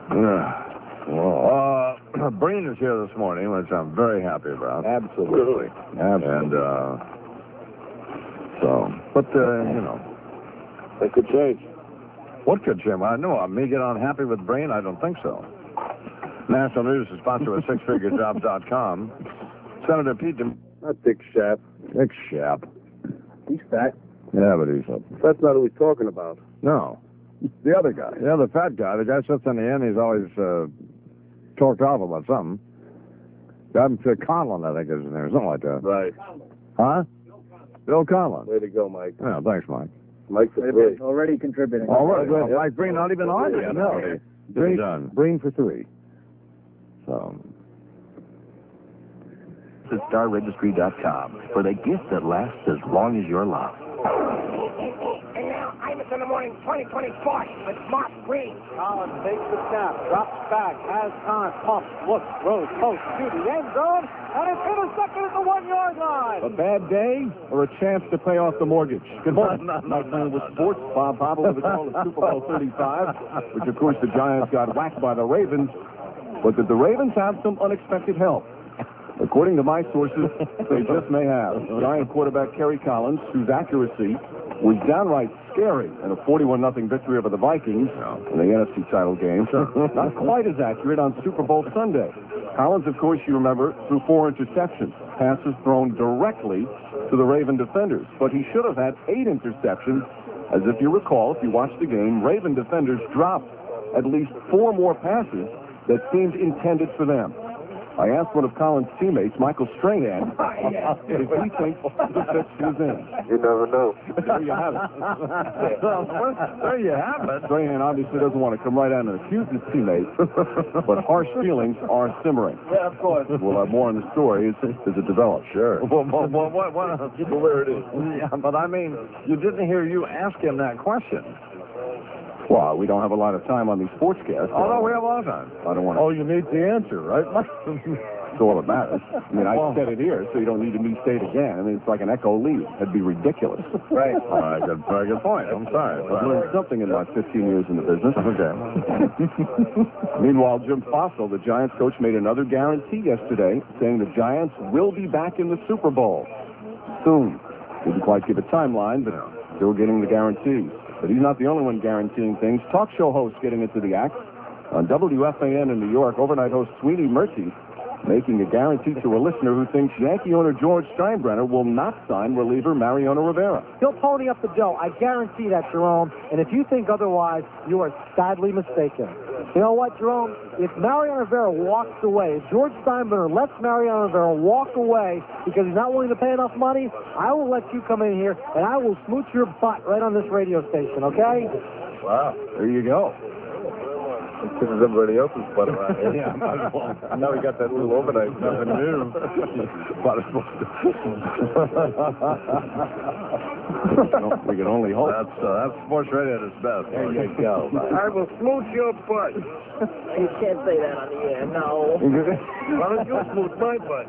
Well, Breen is here this morning, which I'm very happy about. Absolutely. And, but, That could change. what could change? I know. Me get unhappy with Breen? I don't think so. National News is sponsored by SixFigureJobs.com. Senator Pete Not Dick Schaap. Dick Schaap. He's fat. Yeah, but he's That's not who he's talking about. no. The other guy. Yeah, the fat guy. The guy sits in the end. He's always talked off about something. Conlon, I think, is his name. Something like that. Right. Huh? Bill Conlon. Way to go, Mike. Yeah, thanks, Mike. Mike for three. Already contributing. All right. Well, Well, Mike Breen not even on yet. No. Done. Breen for three. So, to StarRegistry.com for the gift that lasts as long as your love. And now, Imus in the Morning 2024 with Mark Breen. Collins takes the snap, drops back, has time, pumps, looks, throws, post, to the end zone, and it's intercepted at the 1 yard line. A bad day or a chance to pay off the mortgage? Good morning. Mike Breen with sports. Bob Hobble with the call of Super Bowl 35, which, of course, the Giants got whacked by the Ravens. But did the Ravens have some unexpected help? According to my sources, they just may have. Giant quarterback Kerry Collins, whose accuracy was downright scary in a 41-0 victory over the Vikings in the NFC title game. Not quite as accurate on Super Bowl Sunday. Collins, of course, you remember, threw 4 interceptions, passes thrown directly to the Raven defenders. But he should have had 8 interceptions, as if you recall, if you watched the game, Raven defenders dropped at least 4 more passes that seemed intended for them. I asked one of Collins' teammates, Michael Strahan, if he thinks the fix is in. You never know. There you have it. There you have it. Strahan obviously doesn't want to come right out and accuse his teammates, but harsh feelings are simmering. Yeah, of course. We'll have more on the story as it develops. Sure. What? Where it is. Yeah, but I mean, you didn't hear you ask him that question. Well, we don't have a lot of time on these sportscasts. Oh, no, we have a lot of time. I don't want to. Oh, you need the answer, right? That's all that matters. I mean, I said it here, so you don't need me to say it again. I mean, it's like an echo lead. That'd be ridiculous. Right. All right, very good point. I'm sorry. I've learned something in my 15 years in the business. Okay. Meanwhile, Jim Fossil, the Giants coach, made another guarantee yesterday, saying the Giants will be back in the Super Bowl soon. Didn't quite give a timeline, but still getting the guarantees. But he's not the only one guaranteeing things. Talk show host getting into the act. On WFAN in New York, overnight host Sweeney Murty making a guarantee to a listener who thinks Yankee owner George Steinbrenner will not sign reliever Mariano Rivera. He'll pony up the dough. I guarantee that, Jerome. And if you think otherwise, you are sadly mistaken. You know what, Jerome? If Mariano Rivera walks away, if George Steinbrenner lets Mariano Rivera walk away because he's not willing to pay enough money, I will let you come in here and I will smooch your butt right on this radio station, okay? Wow. There you go. This is everybody else's butt around here. Yeah, might as well. Now we got that little overnight. Nothing new. We can only hope. That's sports radio at its best. There you go. I will smooth your butt. You can't say that on the air, no. Why don't you smooth my butt?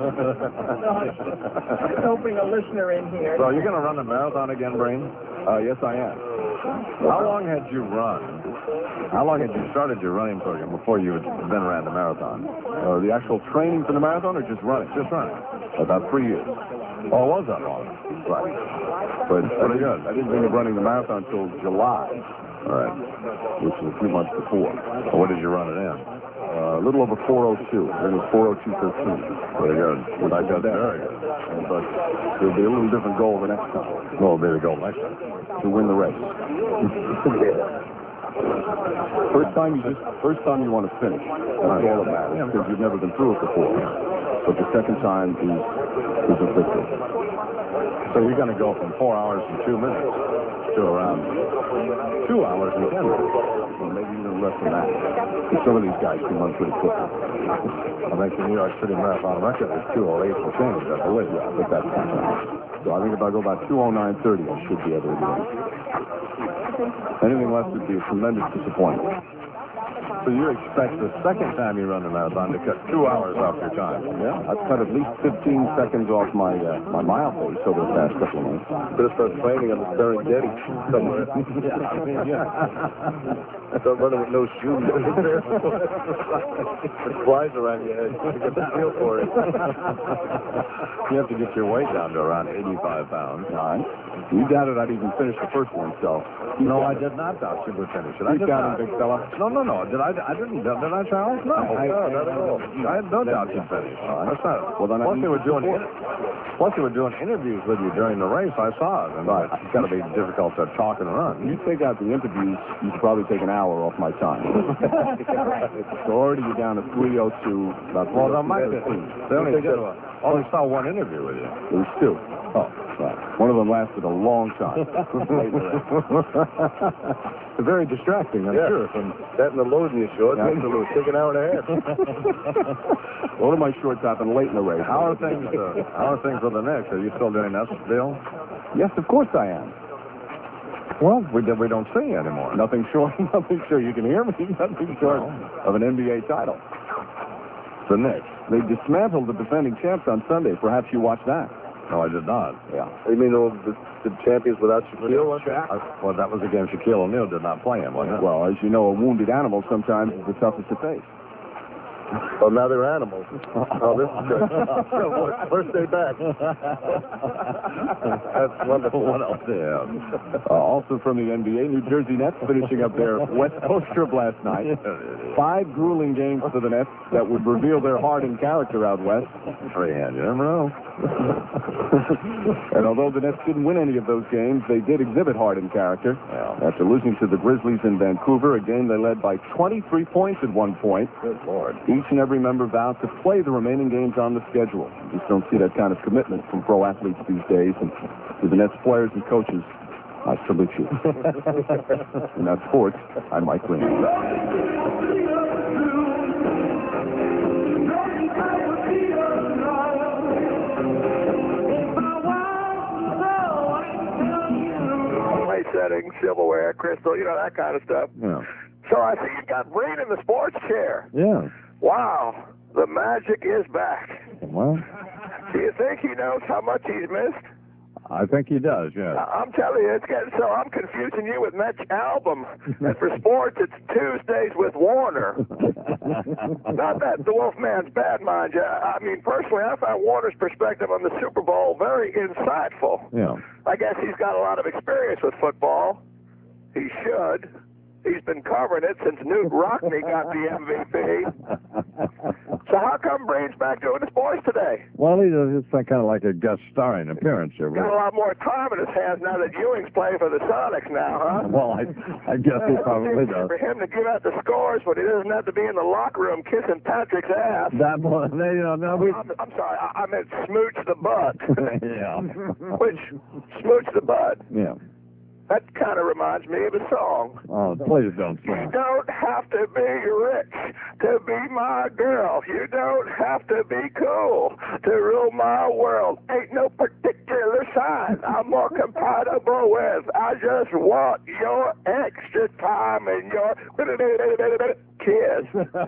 I'm hoping a listener in here. So you're going to run the marathon again, Breen? Yes, I am. How long had you run? How long had you started your running program before you had been around the marathon? The actual training for the marathon or just running? Just running. About 3 years. Oh, it was that long? Right. But Pretty good. I didn't think of running the marathon until July, All right. which was a few months before. Well, what did you run it in? A little over 4:02. It was 4:02.13. Very good. Which I is got that. very good. But there'll be a little different goal the next time. Well, it'll be the goal next time. To win the race. First time you want to finish. That's all that matters, because you've never been through it before. But the second time is a victory. So you're going to go from 4 hours and 2 minutes to around 2 hours and 10 minutes. Well, maybe even less than that. Some of these guys can run pretty quickly. I think the New York City Marathon record is 2:08 and change, I believe. Yeah, but that's not enough. So I think if I go about 2:09.30, I should be able to do it. Anything less would be a tremendous disappointment. So you expect the second time you run the marathon to cut 2 hours off your time? Yeah, I've cut at least 15 seconds off my my mile pace over the past couple of months. Better start training on the Serengeti somewhere. Start running with no shoes. It flies around your head. You get the feel for it. You have to get your weight down to around 85 pounds. All right. You doubted I'd even finish the first one, so. No, I did not doubt you would finish it. I Keep did down, not. big fella. No. I didn't. Did I, Charles? No, not at all. I had no doubt you'd finish. That's not. Well, then Plus, they were doing interviews with you during the race. I saw it. And it's got to be difficult to talk and run. You take out the interviews, you could probably take an hour off my time. So already you're down to 3:02. Well, they only saw one interview with you. There was two. Oh, right. One of them lasted a long time. Very distracting, I'm sure. From that and the loading you short, it took an hour and a half. One of my shorts happened late in the race. How are things with the Knicks? Are you still doing that, Bill? Yes, of course I am. Well, we don't see you anymore. Nothing short. You can hear me. Nothing short of an NBA title. The Knicks. They dismantled the defending champs on Sunday. Perhaps you watched that. No, I did not. Yeah. You mean the champions without Shaquille? Well, that was again Shaquille O'Neal did not play him, wasn't it? Well, as you know, a wounded animal sometimes is the toughest to face. Oh, now they're animals. Oh, this is good. First day back. That's wonderful. What else do you have? Also from the NBA, New Jersey Nets finishing up their West Coast trip last night. 5 grueling games for the Nets that would reveal their heart and character out west. Freehand, you never know. And although the Nets didn't win any of those games, they did exhibit heart and character. Yeah. After losing to the Grizzlies in Vancouver, a game they led by 23 points at one point. Good Lord. Each and every member vowed to play the remaining games on the schedule. You just don't see that kind of commitment from pro athletes these days. And to the Nets players and coaches, I salute you. In that sports, I'm Mike Green. Setting, silverware, crystal, that kind of stuff. Yeah. So I see you got Breen in the sports chair. Yeah. Wow, the magic is back. Well, Do you think he knows how much he's missed? I think he does, yeah. I'm telling you, it's getting so I'm confusing you with Met's album. And for sports, it's Tuesdays with Warner. Not that the Wolfman's bad, mind you. I mean, personally, I found Warner's perspective on the Super Bowl very insightful. Yeah. I guess he's got a lot of experience with football. He should. He's been covering it since Newt Rockne got the MVP. So how come Breen's back doing the sports today? Well, it's kind of like a guest starring appearance here. Got a lot more time in his hands now that Ewing's playing for the Sonics now, huh? Well, I guess he probably does. For him to give out the scores, but he doesn't have to be in the locker room kissing Patrick's ass. That one, I'm sorry, I meant smooch the butt. Yeah. Which, smooch the butt? Yeah. That kind of reminds me of a song. Oh, please don't You sing. don't have to be rich to be my girl. You don't have to be cool to rule my world. Ain't no particular sign I'm more compatible with. I just want your extra time and your kiss.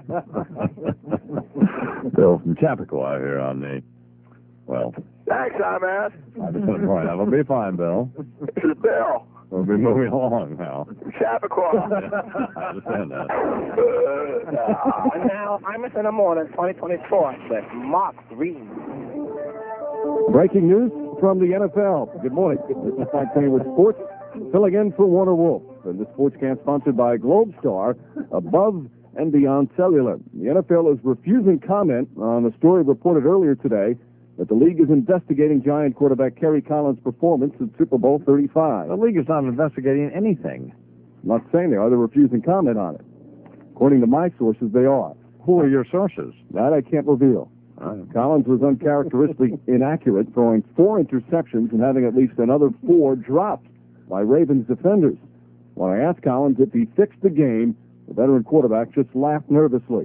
Bill from Chappaqua here on the, well, Thanks, Ahmed. That'll be fine, Bill. This is Bill. We'll be moving along now. Chappaqua. I understand that. And now, I'm in the morning, 2024, with Mark Green. Breaking news from the NFL. Good morning. This is Mike Green with sports, filling in for Warner Wolf. And this sportscast sponsored by Globe Star, Above and Beyond Cellular. The NFL is refusing comment on a story reported earlier today that the league is investigating Giant quarterback Kerry Collins' performance at Super Bowl 35. The league is not investigating anything. I'm not saying they are. They're refusing comment on it. According to my sources, they are. Who are your sources? That I can't reveal. Collins was uncharacteristically inaccurate, throwing 4 interceptions and having at least another 4 dropped by Ravens defenders. When I asked Collins if he fixed the game, the veteran quarterback just laughed nervously.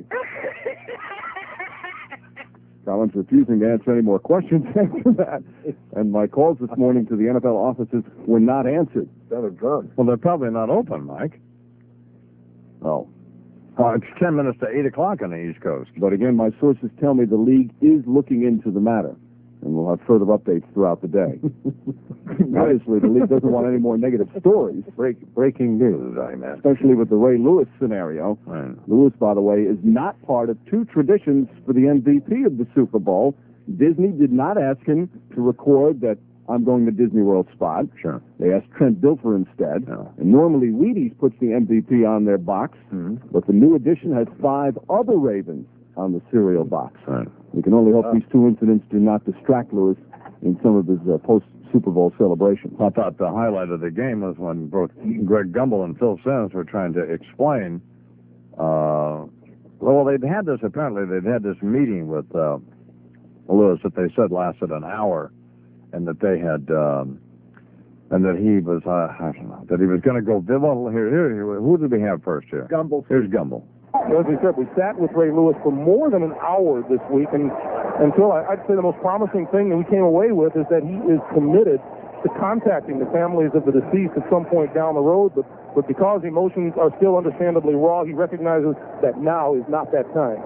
Collins refusing to answer any more questions after that. And my calls this morning to the NFL offices were not answered. Well, they're probably not open, Mike. Oh. It's 10 minutes to 8 o'clock on the East Coast. But again, my sources tell me the league is looking into the matter, and we'll have further updates throughout the day. Obviously, the league doesn't want any more negative stories. Breaking news, especially with the Ray Lewis scenario. Right. Lewis, by the way, is not part of two traditions for the MVP of the Super Bowl. Disney did not ask him to record that I'm going to Disney World spot. Sure. They asked Trent Dilfer instead. Yeah. And normally Wheaties puts the MVP on their box, but the new edition has 5 other Ravens on the cereal box. Right. We can only hope these two incidents do not distract Lewis in some of his post-Super Bowl celebrations. I thought the highlight of the game was when both Greg Gumbel and Phil Simms were trying to explain. Well, they'd had this meeting with Lewis that they said lasted an hour, and that they had, and that he was, I don't know, that he was going to go. Well, here, who did we have first here? Gumbel. Here's Gumbel. As we said, we sat with Ray Lewis for more than an hour this week, and until I'd say the most promising thing that we came away with is that he is committed to contacting the families of the deceased at some point down the road, but because emotions are still understandably raw, he recognizes that now is not that time.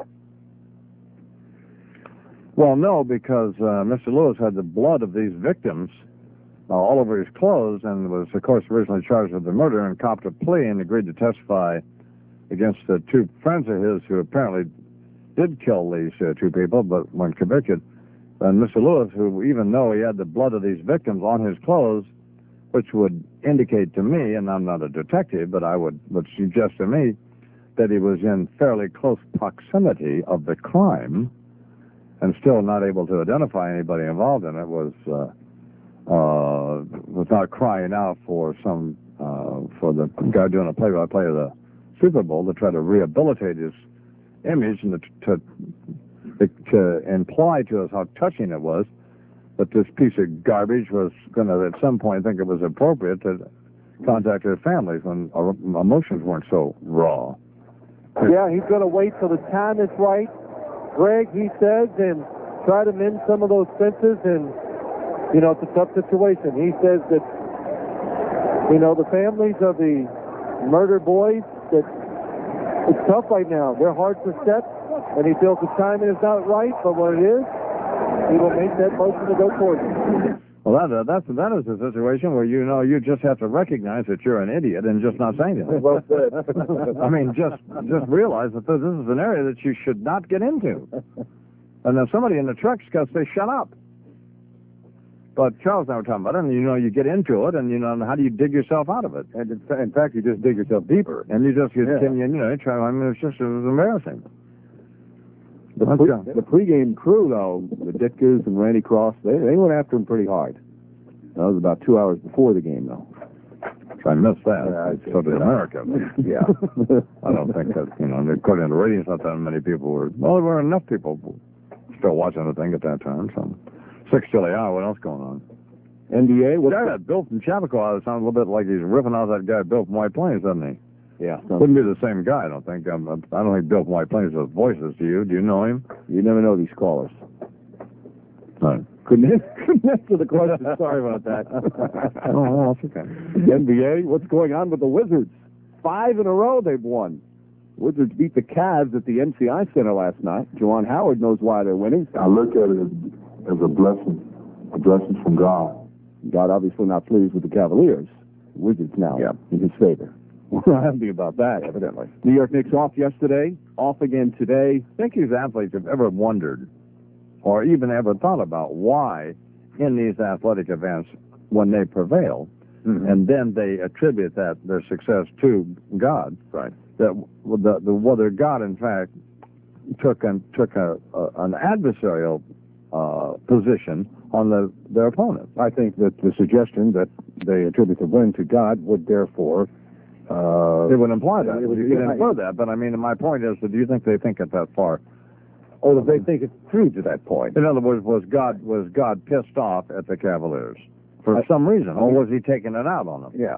Well, no, because Mr. Lewis had the blood of these victims all over his clothes, and was, of course, originally charged with the murder and copped a plea and agreed to testify against the 2 friends of his who apparently did kill these 2 people, but weren't convicted. And Mr. Lewis, who, even though he had the blood of these victims on his clothes, which would indicate to me, and I'm not a detective, but would suggest to me that he was in fairly close proximity of the crime, and still not able to identify anybody involved in it, was not crying out for for the guy doing a play-by-play of the Super Bowl to try to rehabilitate his image and to imply to us how touching it was that this piece of garbage was going to at some point think it was appropriate to contact their families when our emotions weren't so raw. Yeah, he's going to wait till the time is right, Greg, he says, and try to mend some of those fences. And, you know, it's a tough situation. He says that, you know, the families of the murdered boys, that it's tough right now. Their hearts are set, and he feels the timing is not right, but when it is, he will make that motion to go towards it. Well, that is a situation where, you know, you just have to recognize that you're an idiot and just not say anything. Well said. I mean, just realize that this is an area that you should not get into. And then somebody in the truck's got to say, shut up. But Charles and I were talking about it, and, you know, you get into it, and, you know, how do you dig yourself out of it? And in fact, you just dig yourself deeper. And you just, you know, try, I mean, it was embarrassing. The pregame crew, though, the Ditkas and Randy Cross, they went after him pretty hard. That was about 2 hours before the game, though. I missed that. Yeah, so did America. Yeah. I don't think that, you know, according to the ratings, not that many people were, well, there were enough people still watching the thing at that time, so 6 till the hour, what else going on? NBA? What's that Bill from Chappaqua? It sounds a little bit like he's ripping off that guy Bill from White Plains, doesn't he? Yeah. Wouldn't be the same guy, I don't think. I don't think Bill from White Plains has voices. Do you? Do you know him? You never know these callers. No. Couldn't answer the question. Sorry about that. Oh, that's okay. NBA, what's going on with the Wizards? 5 in a row they've won. Wizards beat the Cavs at the MCI Center last night. Juwan Howard knows why they're winning. I look at it as a blessing from God. God obviously not pleased with the Cavaliers. Wizards now in his favor. We're happy about that, evidently. New York Knicks off yesterday, off again today. I think these athletes have ever wondered or even ever thought about why in these athletic events, when they prevail, and then they attribute their success to God, right? That whether God, in fact, took an adversarial position on their opponent. I think that the suggestion that they attribute the win to God would therefore it would imply that. You can infer that, but I mean, my point is, do you think they think it that far? Or do they think it's true to that point? In other words, was God pissed off at the Cavaliers for some reason, or was he taking it out on them? Yeah.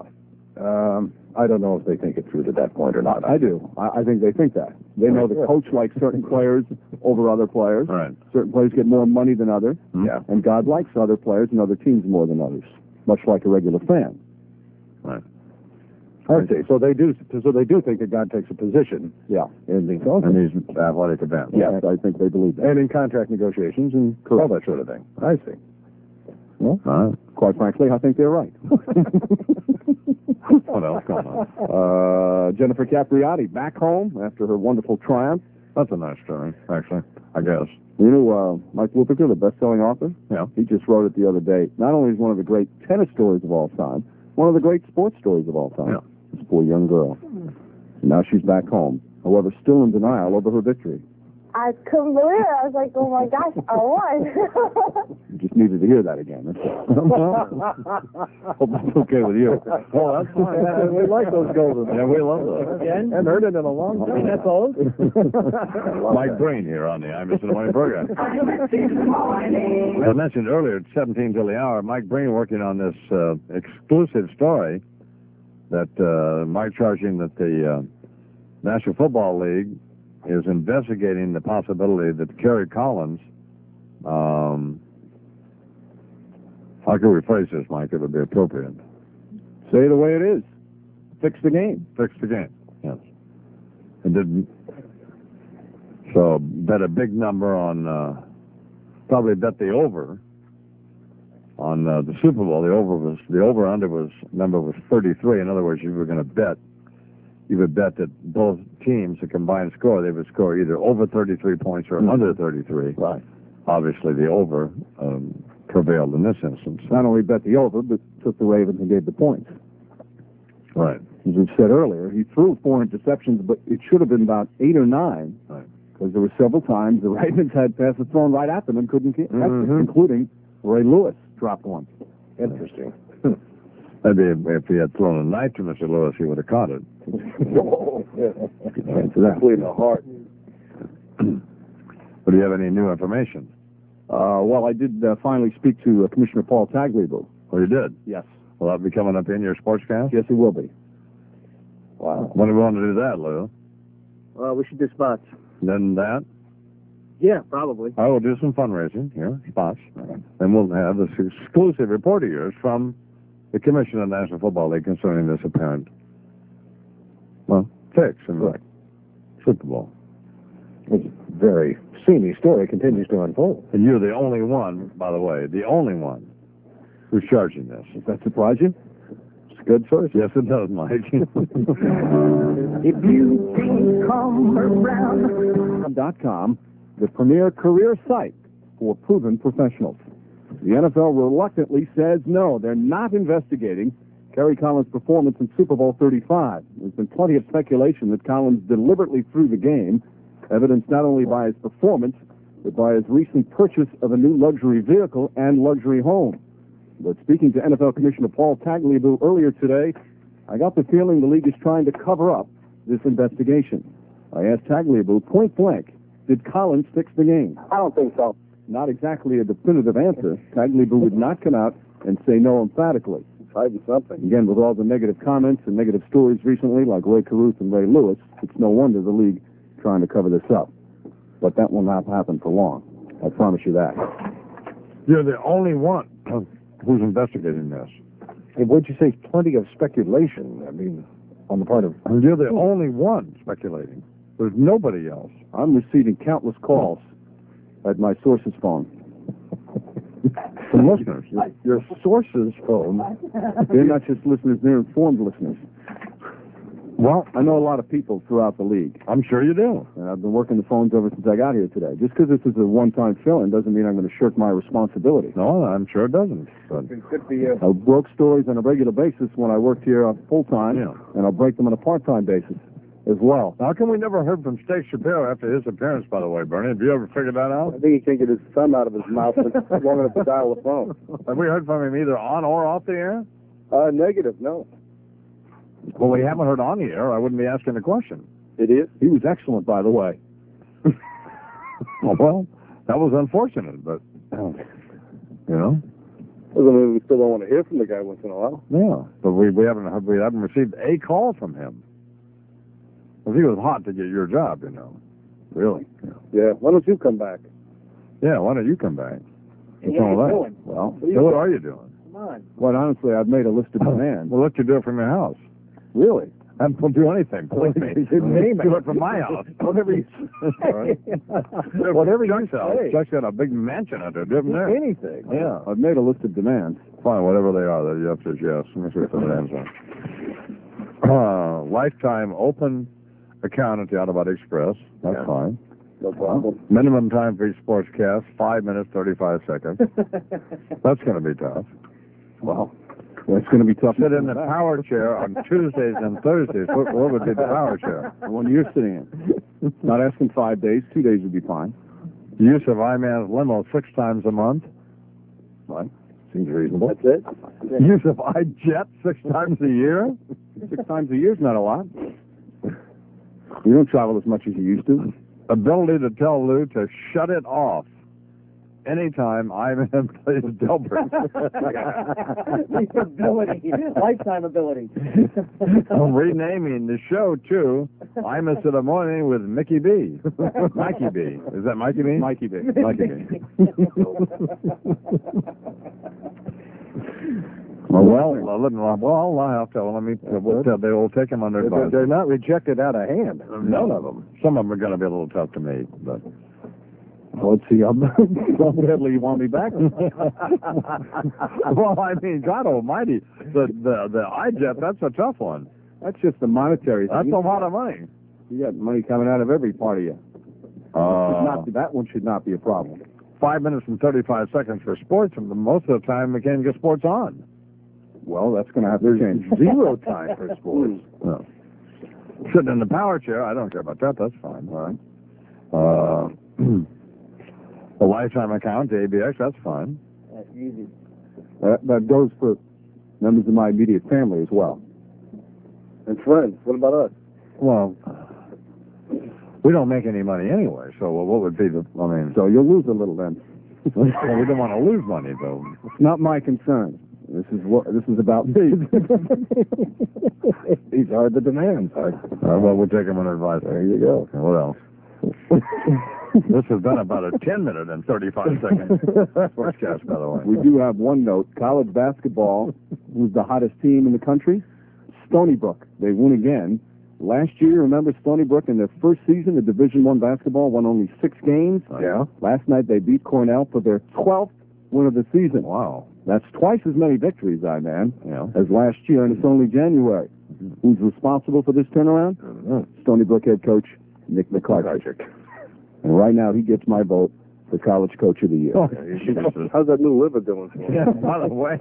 I don't know if they think it through to that point or not. I do. I think they think that. They know the coach likes certain players over other players. Right. Certain players get more money than others. Yeah. And God likes other players and other teams more than others, much like a regular fan. Right. I see. So they do think that God takes a position. Yeah. In these in these athletic events. Yes, I think they believe that. And in contract negotiations and all that sort of thing. I see. Well, quite frankly, I think they're right. What else going on? Jennifer Capriati back home after her wonderful triumph. That's a nice story, actually, I guess. You know, Mike Whittaker, the best-selling author? Yeah. He just wrote it the other day. Not only is one of the great tennis stories of all time, one of the great sports stories of all time. Yeah. This poor young girl. Now she's back home, however, still in denial over her victory. I couldn't believe it. I was like, oh my gosh, I won. You just needed to hear that again. That's all. Hope that's okay with you. Oh, that's fine. Yeah, we like those golden. Yeah, we love those. Again? And heard it in a long time. That's all. Mike Breen here on the I Miss the Morning program. As I mentioned earlier, at 17 till the hour, Mike Breen working on this exclusive story that Mike charging that the National Football League is investigating the possibility that Kerry Collins, how can we phrase this, Mike? It would be appropriate. Say it the way it is. Fix the game. Fix the game, yes. It didn't. So bet a big number on, probably bet the over on the Super Bowl. The over-under number was 33. In other words, you were going to bet. You would bet that both teams, the combined score, they would score either over 33 points or under 33. Right. Obviously, the over prevailed in this instance. Not only bet the over, but took the Ravens and gave the points. Right. As we said earlier, he threw 4 interceptions, but it should have been about 8 or 9. Right. Because there were several times the Ravens had passes thrown right at them and couldn't catch it, including Ray Lewis dropped one. Interesting. Maybe if he had thrown a knife to Mr. Lewis, he would have caught it. Answer that. Clean the heart. But do you have any new information? Well, I did finally speak to Commissioner Paul Tagliabue. Oh, you did? Yes. Will that be coming up in your sportscast? Yes, he will be. Wow. When do we want to do that, Lou? We should do spots. Then that? Yeah, probably. I will do some fundraising here, spots. And we'll have this exclusive report of yours from the Commission of the National Football League concerning this apparent, fix in the Super Bowl. It's a very seamy story. Continues to unfold. And you're the only one, by the way, the only one who's charging this. Does that surprise you? It's a good source. Yes, it does, Mike. If you come around. .com, the premier career site for proven professionals. The NFL reluctantly says no, they're not investigating Kerry Collins' performance in Super Bowl 35. There's been plenty of speculation that Collins deliberately threw the game, evidenced not only by his performance, but by his recent purchase of a new luxury vehicle and luxury home. But speaking to NFL Commissioner Paul Tagliabue earlier today, I got the feeling the league is trying to cover up this investigation. I asked Tagliabue point blank, did Collins fix the game? I don't think so. Not exactly a definitive answer. Tagliabue would not come out and say no emphatically. Hiding something. Again, with all the negative comments and negative stories recently, like Ray Caruth and Ray Lewis, it's no wonder the league trying to cover this up. But that will not happen for long. I promise you that. You're the only one who's investigating this. Hey, what'd you say? Plenty of speculation. I mean, on the part of... And you're the only one speculating. There's nobody else. I'm receiving countless calls at my source's phone. From listeners. Your source's phone. They're not just listeners, they're informed listeners. Well, I know a lot of people throughout the league. I'm sure you do. And I've been working the phones ever since I got here today. Just because this is a one-time fill-in doesn't mean I'm going to shirk my responsibility. No, I'm sure it doesn't. But I broke stories on a regular basis when I worked here full-time, and I'll break them on a part-time basis as well. How come we never heard from State Shapiro after his appearance, by the way, Bernie? Have you ever figured that out? I think he can't get his thumb out of his mouth long enough to dial the phone. Have we heard from him either on or off the air? Negative, no. Well, we haven't heard on the air. I wouldn't be asking the question. It is? He was excellent, by the way. Well, that was unfortunate, but, you know. Doesn't mean we still don't want to hear from the guy once in a while. Yeah, but we haven't received a call from him. I think it was hot to get your job, you know. Really. Yeah. Why don't you come back? Yeah, why don't you come back? What are you doing? Well, what are you doing? Come on. Quite honestly, I've made a list of demands. We'll let you do it from your house. Really? And we'll do anything. Believe me. Name it. Do it from my house. Whatever you say. Whatever you say. Chuck's got a big mansion out there, doesn't there? Anything. Yeah. I've made a list of demands. Fine, whatever they are, that you have to yes. Let me see what the demands are. Lifetime open account at the Autobot Express. That's fine. No problem. Minimum time for each sportscast, 5 minutes, 35 seconds. That's going to be tough. Well, it's going to be tough. Sit in the power chair on Tuesdays and Thursdays. What would be the power chair? The one you're sitting in. Not asking 5 days. 2 days would be fine. Use of iMan's limo 6 times a month. Fine. Seems reasonable. That's it? Use of iJet 6 times a year. 6 times a year is not a lot. You don't travel as much as you used to. Ability to tell Lou to shut it off anytime iMan plays Dilbert. The ability. Lifetime ability. I'm renaming the show, too. Imus in the Morning with Mickey B. Mikey B. Is that Mikey B? Mikey B. Mikey B. Well, I have to. They will take him under advice. They're not rejected out of hand. None of them. Some of them are going to be a little tough to meet, but... Well, let's see how badly you want me back. Well, I mean, God Almighty, the iJet, that's a tough one. That's just the monetary thing. That's a lot of money. You got money coming out of every part of you. That one should not be a problem. 5 minutes and 35 seconds for sports, and most of the time we can't get sports on. Well, that's going to have to change. Zero time for sports. No. Sitting in the power chair, I don't care about that. That's fine. All right. A lifetime account to ABX, that's fine. That's easy. That goes for members of my immediate family as well. And friends. What about us? Well, we don't make any money anyway, so what would be the, So you'll lose a little then. Well, we don't want to lose money, though. It's not my concern. This is about me. These are the demands. Well, we'll take them under advice. There you go. What else? This has been about a 10-minute and 35-second sportscast, by the way. We do have one note. College basketball, who's the hottest team in the country? Stony Brook. They won again. Last year, remember Stony Brook in their first season of Division I basketball won only 6 games. Yeah. Last night they beat Cornell for their 12th win of the season. Wow. That's twice as many victories, man, yeah, as last year, and it's only January. Who's responsible for this turnaround? Stony Brook head coach Nick McCarthy. And right now he gets my vote for College Coach of the Year. Oh, how's that new liver doing? Yeah, by the way.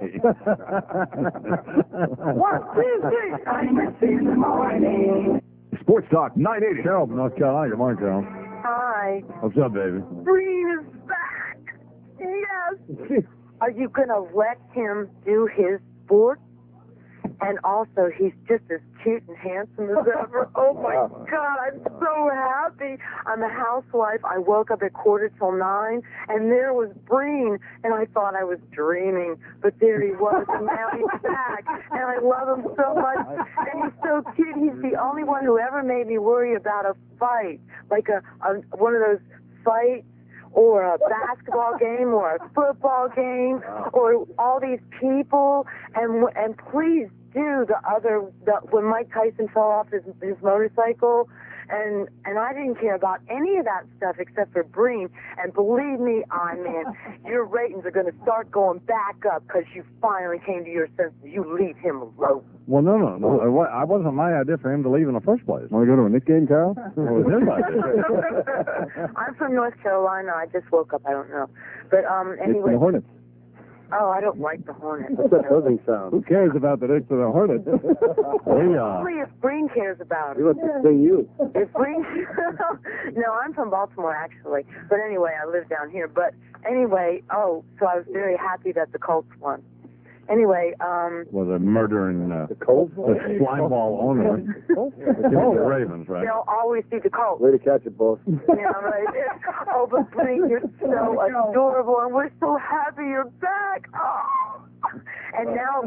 Sports Talk 980. Carol from North Carolina. Good morning, Carol. Hi. What's up, baby? Breen is back. Yes. Are you going to let him do his sport? And also, he's just as cute and handsome as ever. Oh, my God, I'm so happy. I'm a housewife. I woke up at 9:15, and there was Breen, and I thought I was dreaming. But there he was, and now he's back, and I love him so much. And he's so cute. He's the only one who ever made me worry about a fight, like one of those fights, or a basketball game, or a football game, or all these people, and please do when Mike Tyson fell off his motorcycle, and I didn't care about any of that stuff except for Breen. And believe me, man, your ratings are going to start going back up because you finally came to your senses. You leave him alone. Well, no. I wasn't my idea for him to leave in the first place. Want to go to a Knick game, Carol? It was his idea. I'm from North Carolina. I just woke up. I don't know. But anyway. It's the Hornets. Oh, I don't like the Hornets. What's that buzzing sound? Who cares about the Knicks or the Hornets? Only if Breen cares about it. You let this thing you. If Breen... No, I'm from Baltimore, actually. But anyway, I live down here. But anyway, so I was very happy that the Colts won. Anyway, was a murdering the Colts? The slime ball owner. The Ravens, right? They'll always be the Colts. Way to catch it, boss. Yeah, right. Oh, but Breen, you're so adorable, and we're so happy you're back. Oh. And now...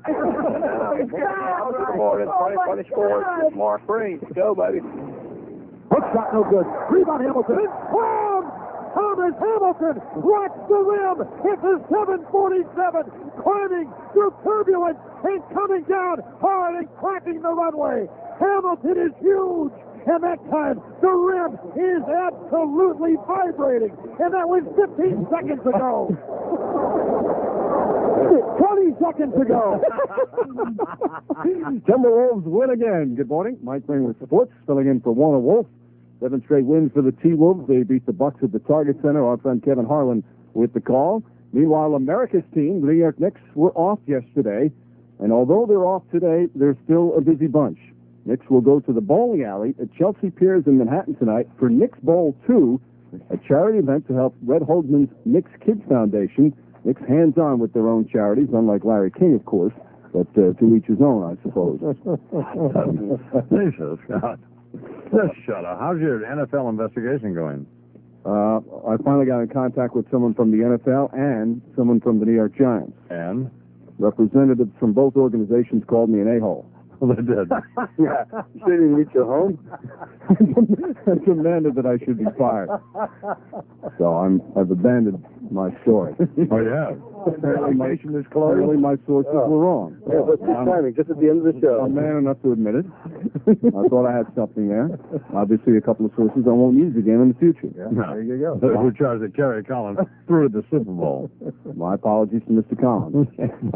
Funny scores. Mark Breen. Go, baby. Hook shot, no good. Rebound, Hamilton. It's slam! Thomas Hamilton rocks the rim. It's a 747 climbing through turbulence and coming down hard and cracking the runway. Hamilton is huge. And that time, the rim is absolutely vibrating. And that was 15 seconds ago. 20 seconds ago. Timberwolves win again. Good morning. Mike Green with sports, filling in for Warner Wolf. 7 straight wins for the T-Wolves. They beat the Bucks at the Target Center. Our friend Kevin Harlan with the call. Meanwhile, America's team, the New York Knicks, were off yesterday. And although they're off today, they're still a busy bunch. Knicks will go to the bowling alley at Chelsea Piers in Manhattan tonight for Knicks Bowl 2, a charity event to help Red Holdman's Knicks Kids Foundation. Knicks hands-on with their own charities, unlike Larry King, of course, but to each his own, I suppose. Jesus, God. Just shut up. How's your NFL investigation going? I finally got in contact with someone from the NFL and someone from the New York Giants. And? Representatives from both organizations called me an a-hole. Well, they did. Yeah. You didn't reach your home? And demanded that I should be fired. So I've abandoned my story. Oh, yeah. Apparently my sources were wrong. Yeah, but timing, just at the end of the show. I'm man enough to admit it. I thought I had something there. Obviously, a couple of sources I won't use again in the future. Yeah, there you go. Who charged that Kerry Collins through the Super Bowl. My apologies to Mr. Collins.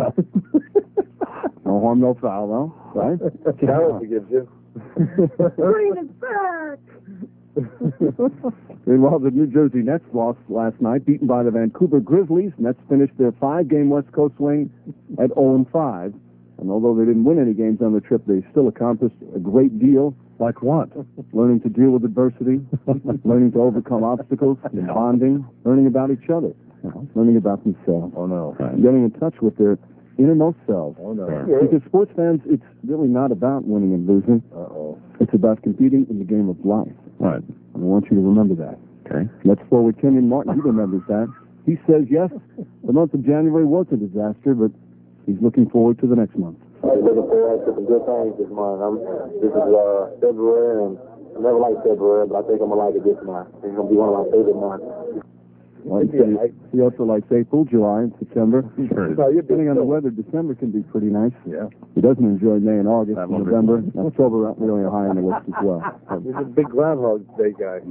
No harm, no foul, though, right? Carol forgives you. Bring it back! Meanwhile, the New Jersey Nets lost last night, beaten by the Vancouver Grizzlies. Nets finished their 5-game West Coast swing at 0-5. And although they didn't win any games on the trip, they still accomplished a great deal. Like what? Learning to deal with adversity, learning to overcome obstacles, bonding, learning about each other, learning about themselves. Oh, no. Getting in touch with their innermost selves. Oh, no. Because sports fans, it's really not about winning and losing. It's about competing in the game of life. Right. I want you to remember that. Okay. Let's forward Kenyon Martin. He remembers that. He says, yes, the month of January was a disaster, but he's looking forward to the next month. I'm looking forward to some good things this month. This is February, and I never liked February, but I think I'm going to like it this month. It's going to be one of my favorite months. He also likes April, July, and September. Sure. Depending on the weather, December can be pretty nice. Yeah. He doesn't enjoy May and August, and November. October really high on the list as well. He's a big Groundhog Day guy.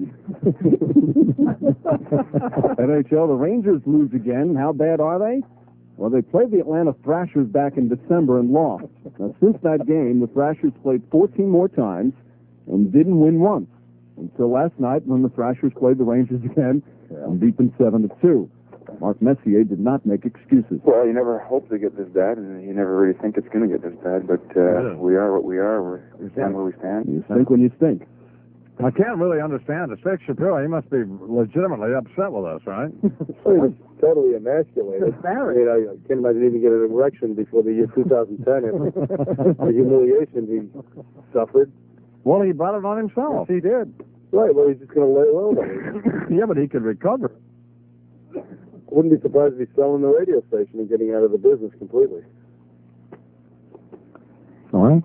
NHL, the Rangers lose again. How bad are they? Well, they played the Atlanta Thrashers back in December and lost. Now, since that game, the Thrashers played 14 more times and didn't win once until last night when the Thrashers played the Rangers again and beat them 7-2. Mark Messier did not make excuses. Well, you never hope to get this bad, and you never really think it's going to get this bad, but we are what we are. We stand where we stand. You stink when you stink. I can't really understand. Spec Shapiro, he must be legitimately upset with us, right? He's totally emasculated. I can't imagine even get an erection before the year 2010. The humiliation he suffered. Well, he brought it on himself. Yes, he did. Right, well, he's just going to lay low on it. Yeah, but he could recover. Wouldn't be surprised if he's selling the radio station and getting out of the business completely. All right.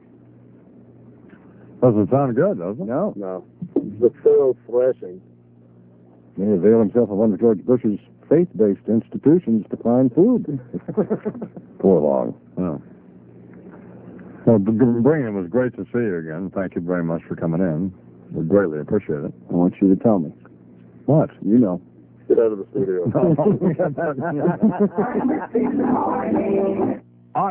Doesn't sound good, does it? No. No. It's a thorough thrashing. He availed himself of one of George Bush's faith-based institutions to find food. Poor Long. Oh. Well, Brigham, it was great to see you again. Thank you very much for coming in. We greatly appreciate it. I want you to tell me. What? You know. Get out of the studio.